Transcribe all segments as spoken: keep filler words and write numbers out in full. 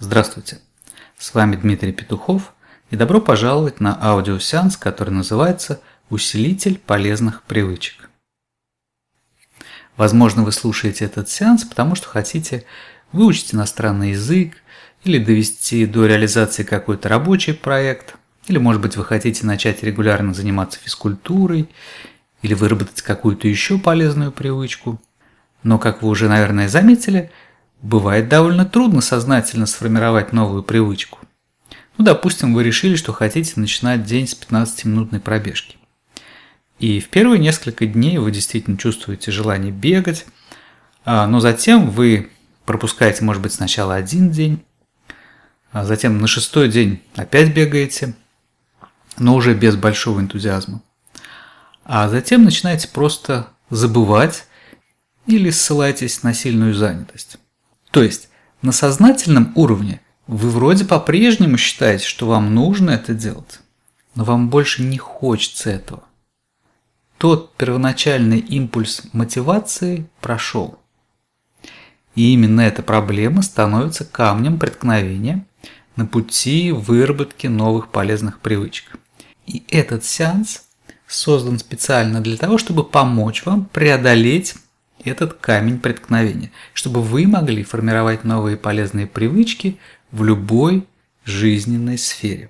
Здравствуйте, с вами Дмитрий Петухов и добро пожаловать на аудиосеанс, который называется «Усилитель полезных привычек». Возможно, вы слушаете этот сеанс, потому что хотите выучить иностранный язык или довести до реализации какой-то рабочий проект, или, может быть, вы хотите начать регулярно заниматься физкультурой или выработать какую-то еще полезную привычку. Но, как вы уже, наверное, заметили, бывает довольно трудно сознательно сформировать новую привычку. Ну, допустим, вы решили, что хотите начинать день с пятнадцатиминутной пробежки. И в первые несколько дней вы действительно чувствуете желание бегать, но затем вы пропускаете, может быть, сначала один день, а затем на шестой день опять бегаете, но уже без большого энтузиазма. А затем начинаете просто забывать или ссылаетесь на сильную занятость. То есть на сознательном уровне вы вроде по-прежнему считаете, что вам нужно это делать, но вам больше не хочется этого. Тот первоначальный импульс мотивации прошел. И именно эта проблема становится камнем преткновения на пути выработки новых полезных привычек. И этот сеанс создан специально для того, чтобы помочь вам преодолеть этот камень преткновения, чтобы вы могли формировать новые полезные привычки в любой жизненной сфере.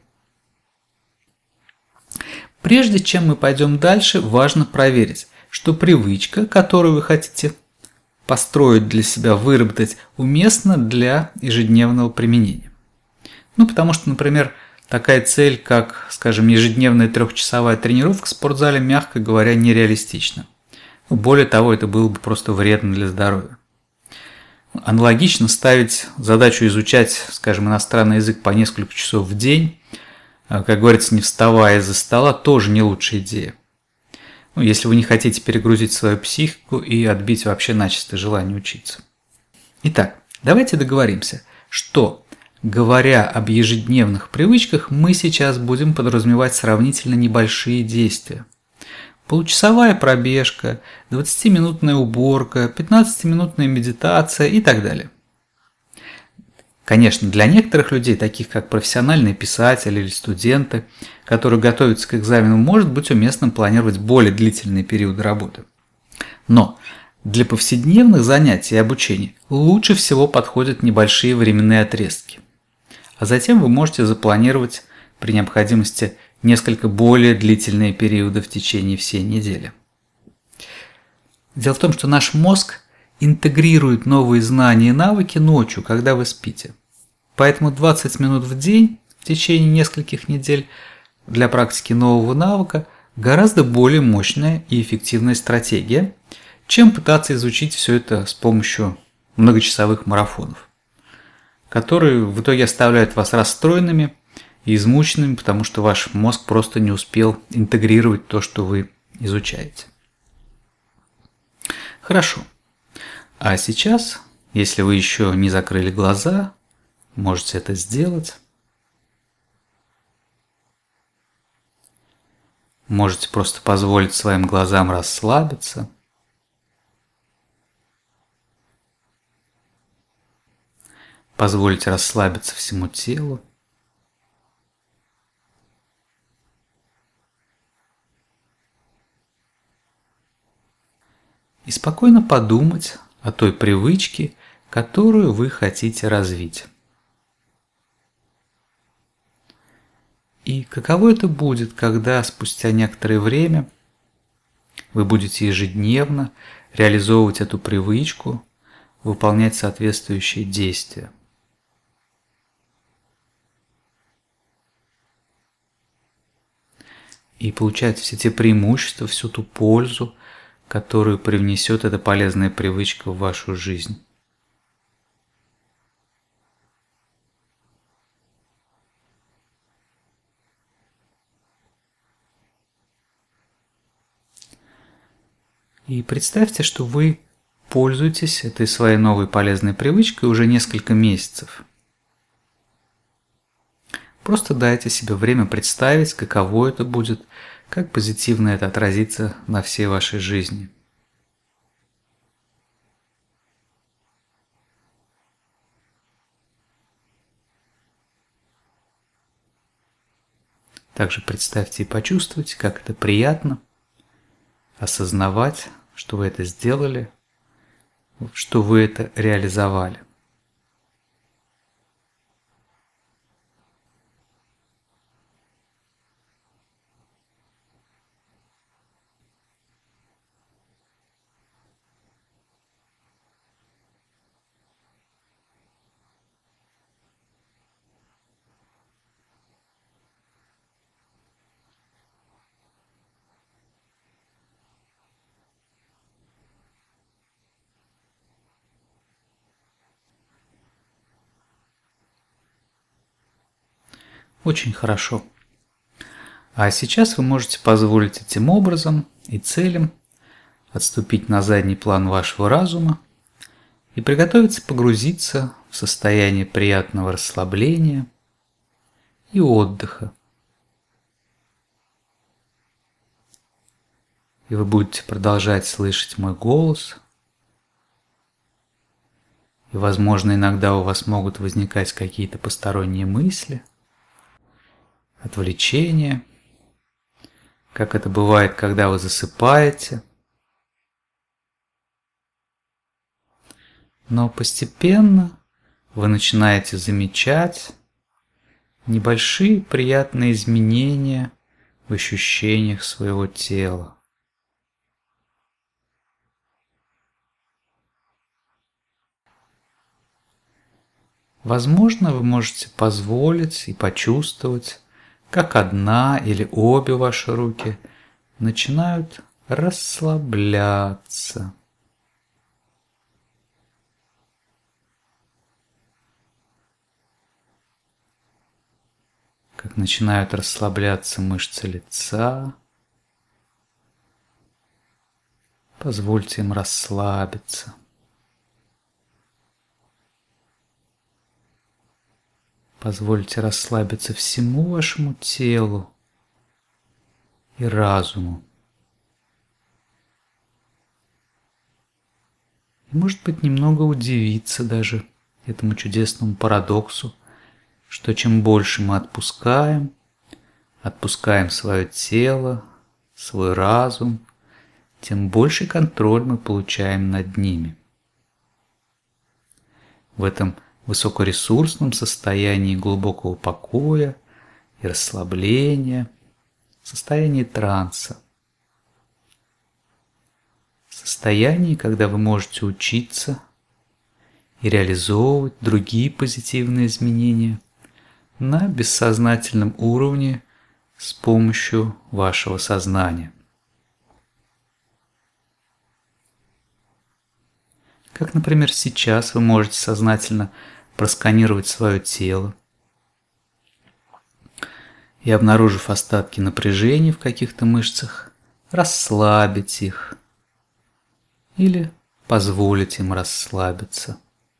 Прежде чем мы пойдем дальше, важно проверить, что привычка, которую вы хотите построить для себя, выработать, уместна для ежедневного применения. Ну, потому что, например, такая цель, как, скажем, ежедневная трехчасовая тренировка в спортзале, мягко говоря, нереалистична. Более того, это было бы просто вредно для здоровья. Аналогично ставить задачу изучать, скажем, иностранный язык по несколько часов в день, как говорится, не вставая из-за стола, тоже не лучшая идея. Ну, если вы не хотите перегрузить свою психику и отбить вообще начисто желание учиться. Итак, давайте договоримся, что, говоря об ежедневных привычках, мы сейчас будем подразумевать сравнительно небольшие действия. Получасовая пробежка, двадцатиминутная уборка, пятнадцатиминутная медитация и так далее. Конечно, для некоторых людей, таких как профессиональные писатели или студенты, которые готовятся к экзамену, может быть уместным планировать более длительные периоды работы. Но для повседневных занятий и обучения лучше всего подходят небольшие временные отрезки. А затем вы можете запланировать при необходимости несколько более длительные периоды в течение всей недели. Дело в том, что наш мозг интегрирует новые знания и навыки ночью, когда вы спите. Поэтому двадцать минут в день в течение нескольких недель для практики нового навыка гораздо более мощная и эффективная стратегия, чем пытаться изучить все это с помощью многочасовых марафонов, которые в итоге оставляют вас расстроенными и измученными, потому что ваш мозг просто не успел интегрировать то, что вы изучаете. Хорошо. А сейчас, если вы еще не закрыли глаза, можете это сделать. Можете просто позволить своим глазам расслабиться. Позволить расслабиться всему телу. И спокойно подумать о той привычке, которую вы хотите развить. И каково это будет, когда спустя некоторое время вы будете ежедневно реализовывать эту привычку, выполнять соответствующие действия. И получать все те преимущества, всю ту пользу, которую привнесет эта полезная привычка в вашу жизнь. И представьте, что вы пользуетесь этой своей новой полезной привычкой уже несколько месяцев. Просто дайте себе время представить, каково это будет, как позитивно это отразится на всей вашей жизни. Также представьте и почувствуйте, как это приятно осознавать, что вы это сделали, что вы это реализовали. Очень хорошо. А сейчас вы можете позволить этим образом и целям отступить на задний план вашего разума и приготовиться погрузиться в состояние приятного расслабления и отдыха. И вы будете продолжать слышать мой голос. И, возможно, иногда у вас могут возникать какие-то посторонние мысли, отвлечения, как это бывает, когда вы засыпаете. Но постепенно вы начинаете замечать небольшие приятные изменения в ощущениях своего тела. Возможно, вы можете позволить и почувствовать, как одна или обе ваши руки начинают расслабляться. Как начинают расслабляться мышцы лица. Позвольте им расслабиться. Позвольте расслабиться всему вашему телу и разуму. И, может быть, немного удивиться даже этому чудесному парадоксу, что чем больше мы отпускаем, отпускаем свое тело, свой разум, тем больше контроль мы получаем над ними. В этом высокоресурсном состоянии глубокого покоя и расслабления, состоянии транса. Состоянии, когда вы можете учиться и реализовывать другие позитивные изменения на бессознательном уровне с помощью вашего сознания. Как, например, сейчас вы можете сознательно просканировать свое тело и, обнаружив остатки напряжения в каких-то мышцах, расслабить их или позволить им расслабиться.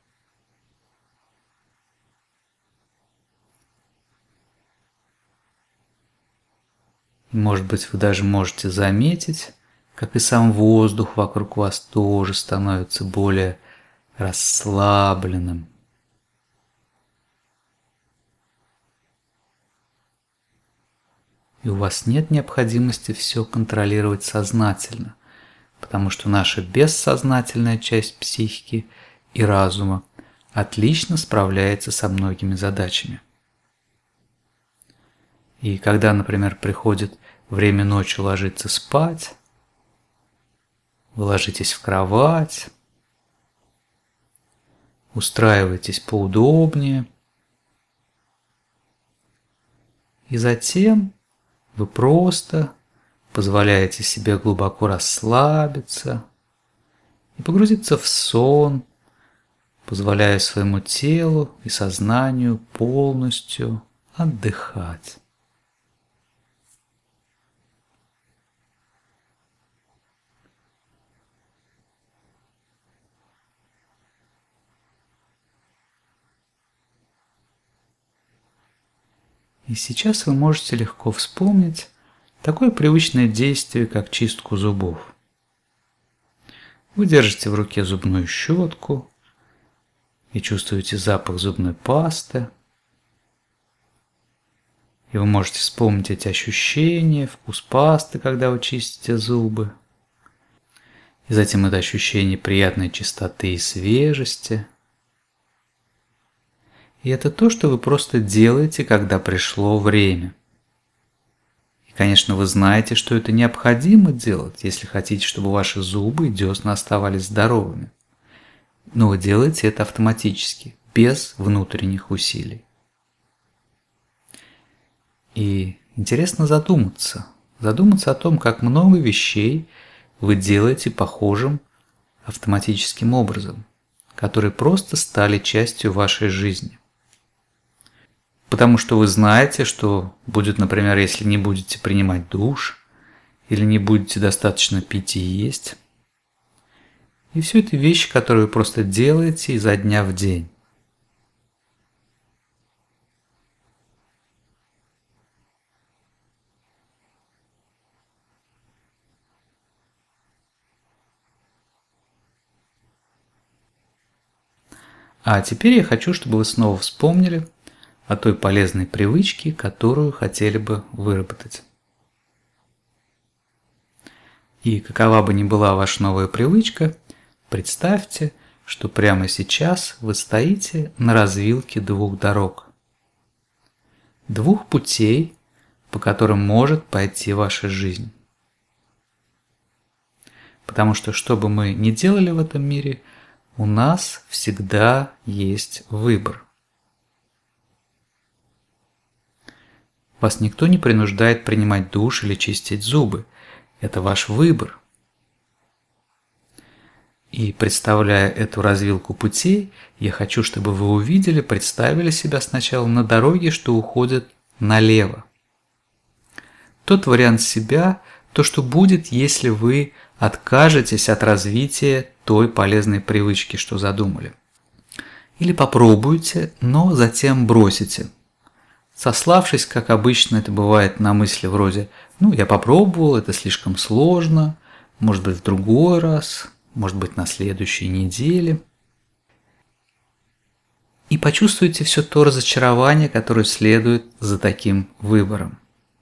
И, может быть, вы даже можете заметить, как и сам воздух вокруг вас тоже становится более расслабленным. И у вас нет необходимости все контролировать сознательно, потому что наша бессознательная часть психики и разума отлично справляется со многими задачами. И когда, например, приходит время ночью ложиться спать, вы ложитесь в кровать, устраиваетесь поудобнее, и затем вы просто позволяете себе глубоко расслабиться и погрузиться в сон, позволяя своему телу и сознанию полностью отдыхать. И сейчас вы можете легко вспомнить такое привычное действие, как чистку зубов. Вы держите в руке зубную щетку и чувствуете запах зубной пасты. И вы можете вспомнить эти ощущения, вкус пасты, когда вы чистите зубы. И затем это ощущение приятной чистоты и свежести. И это то, что вы просто делаете, когда пришло время. И, конечно, вы знаете, что это необходимо делать, если хотите, чтобы ваши зубы и десна оставались здоровыми. Но вы делаете это автоматически, без внутренних усилий. И интересно задуматься. Задуматься о том, как много вещей вы делаете похожим автоматическим образом, которые просто стали частью вашей жизни. Потому что вы знаете, что будет, например, если не будете принимать душ, или не будете достаточно пить и есть. И все это вещи, которые вы просто делаете изо дня в день. А теперь я хочу, чтобы вы снова вспомнили о той полезной привычке, которую хотели бы выработать. И какова бы ни была ваша новая привычка, представьте, что прямо сейчас вы стоите на развилке двух дорог. Двух путей, по которым может пойти ваша жизнь. Потому что, что бы мы ни делали в этом мире, у нас всегда есть выбор. Вас никто не принуждает принимать душ или чистить зубы. Это ваш выбор. И представляя эту развилку путей, я хочу, чтобы вы увидели, представили себя сначала на дороге, что уходит налево. Тот вариант себя, то, что будет, если вы откажетесь от развития той полезной привычки, что задумали. Или попробуйте, но затем бросите. Сославшись, как обычно это бывает, на мысли вроде «ну, я попробовал, это слишком сложно, может быть, в другой раз, может быть, на следующей неделе». И почувствуйте все то разочарование, которое следует за таким выбором.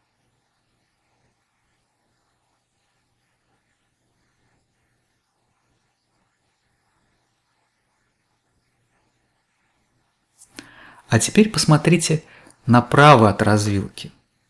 А теперь посмотрите направо от развилки.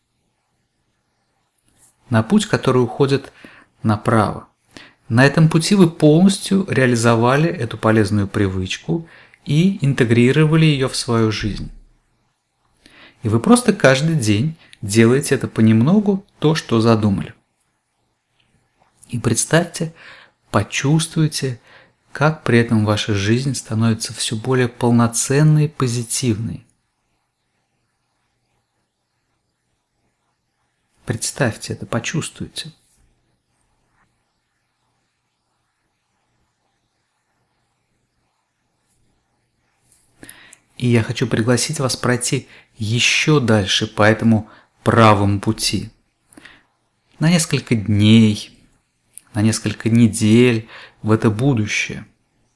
На путь, который уходит направо. На этом пути вы полностью реализовали эту полезную привычку и интегрировали ее в свою жизнь. И вы просто каждый день делаете это понемногу, то, что задумали. И представьте, почувствуйте, как при этом ваша жизнь становится все более полноценной и позитивной. Представьте это, почувствуйте. И я хочу пригласить вас пройти еще дальше по этому правому пути. На несколько дней, на несколько недель в это будущее.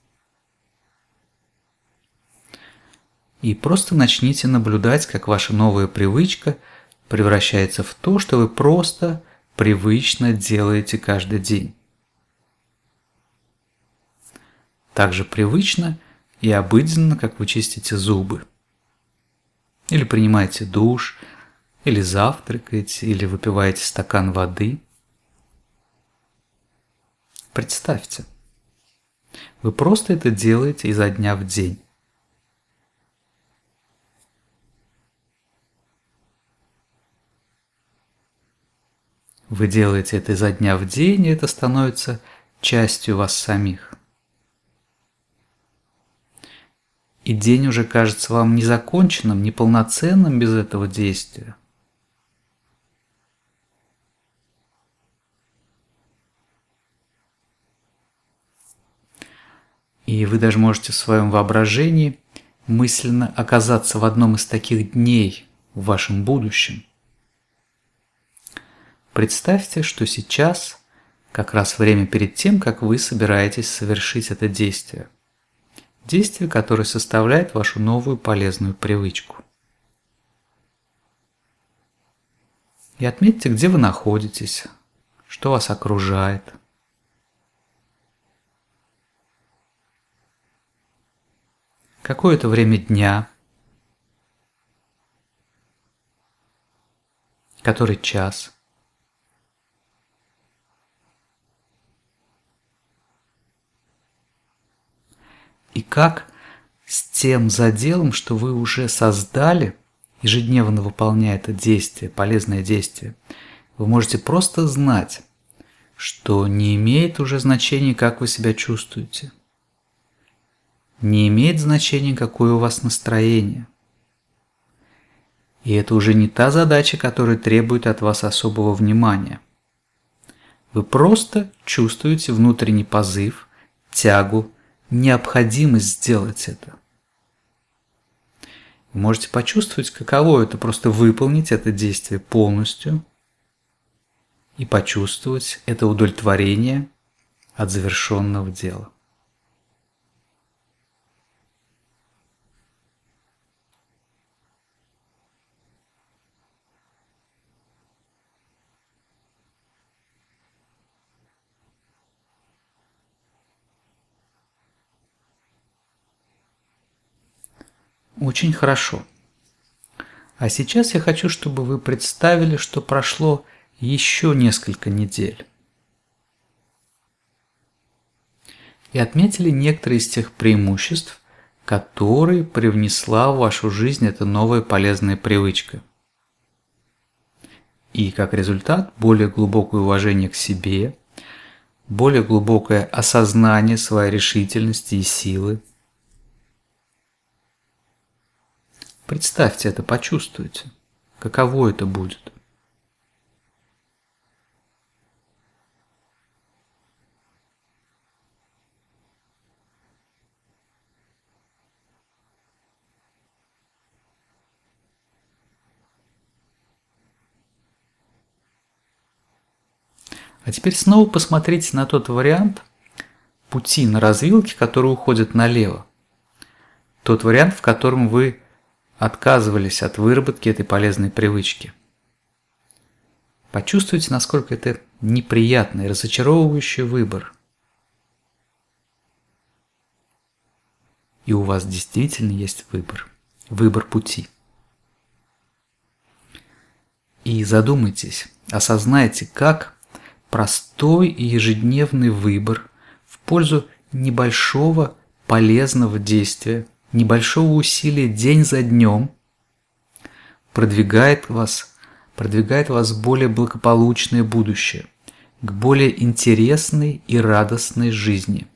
И просто начните наблюдать, как ваша новая привычка превращается в то, что вы просто привычно делаете каждый день. Так же привычно и обыденно, как вы чистите зубы. Или принимаете душ, или завтракаете, или выпиваете стакан воды. Представьте, вы просто это делаете изо дня в день. Вы делаете это изо дня в день, и это становится частью вас самих. И день уже кажется вам незаконченным, неполноценным без этого действия. И вы даже можете в своем воображении мысленно оказаться в одном из таких дней в вашем будущем. Представьте, что сейчас как раз время перед тем, как вы собираетесь совершить это действие. Действие, которое составляет вашу новую полезную привычку. И отметьте, где вы находитесь, что вас окружает. Какое это время дня, который час. И как с тем заделом, что вы уже создали, ежедневно выполняя это действие, полезное действие, вы можете просто знать, что не имеет уже значения, как вы себя чувствуете. Не имеет значения, какое у вас настроение. И это уже не та задача, которая требует от вас особого внимания. Вы просто чувствуете внутренний позыв, тягу, необходимость сделать это. Вы можете почувствовать, каково это просто выполнить это действие полностью и почувствовать это удовлетворение от завершенного дела. Очень хорошо. А сейчас я хочу, чтобы вы представили, что прошло еще несколько недель. И отметили некоторые из тех преимуществ, которые привнесла в вашу жизнь эта новая полезная привычка. И как результат более глубокое уважение к себе, более глубокое осознание своей решительности и силы. Представьте это, почувствуйте, каково это будет. А теперь снова посмотрите на тот вариант пути на развилке, который уходит налево. Тот вариант, в котором вы отказывались от выработки этой полезной привычки. Почувствуйте, насколько это неприятный, разочаровывающий выбор. И у вас действительно есть выбор. Выбор пути. И задумайтесь, осознайте, как простой и ежедневный выбор в пользу небольшого полезного действия, небольшого усилия день за днем продвигает вас, продвигает вас в более благополучное будущее, к более интересной и радостной жизни.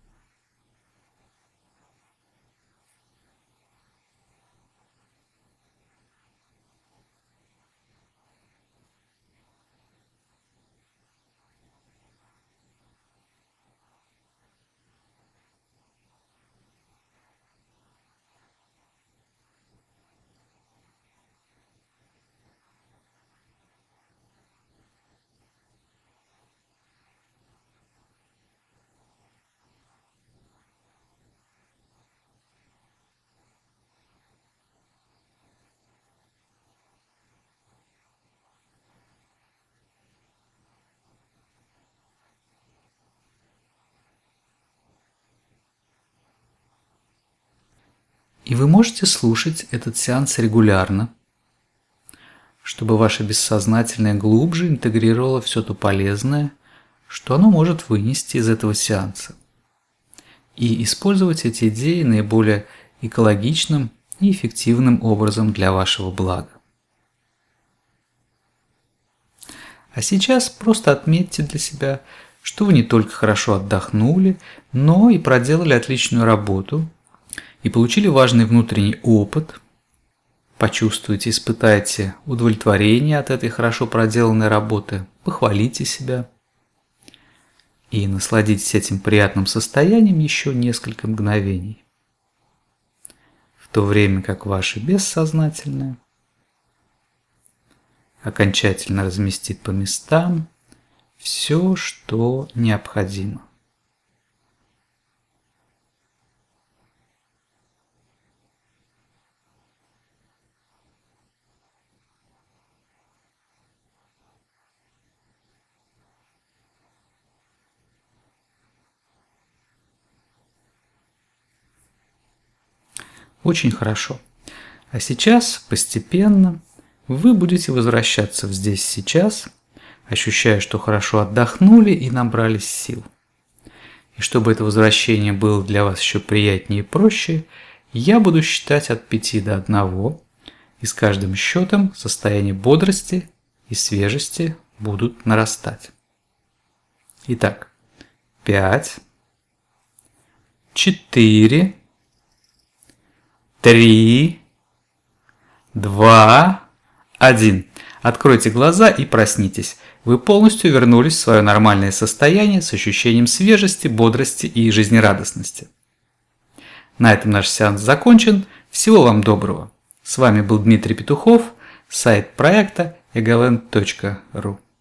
И вы можете слушать этот сеанс регулярно, чтобы ваше бессознательное глубже интегрировало все то полезное, что оно может вынести из этого сеанса, и использовать эти идеи наиболее экологичным и эффективным образом для вашего блага. А сейчас просто отметьте для себя, что вы не только хорошо отдохнули, но и проделали отличную работу и получили важный внутренний опыт. Почувствуйте, испытайте удовлетворение от этой хорошо проделанной работы, похвалите себя и насладитесь этим приятным состоянием еще несколько мгновений, в то время как ваше бессознательное окончательно разместит по местам все, что необходимо. Очень хорошо. А сейчас постепенно вы будете возвращаться в здесь сейчас, ощущая, что хорошо отдохнули и набрались сил. И чтобы это возвращение было для вас еще приятнее и проще, я буду считать от пяти до одного, и с каждым счетом состояние бодрости и свежести будут нарастать. Итак, пять, четыре, три, два, один. Откройте глаза и проснитесь. Вы полностью вернулись в свое нормальное состояние с ощущением свежести, бодрости и жизнерадостности. На этом наш сеанс закончен. Всего вам доброго. С вами был Дмитрий Петухов, сайт проекта эгалент точка ру.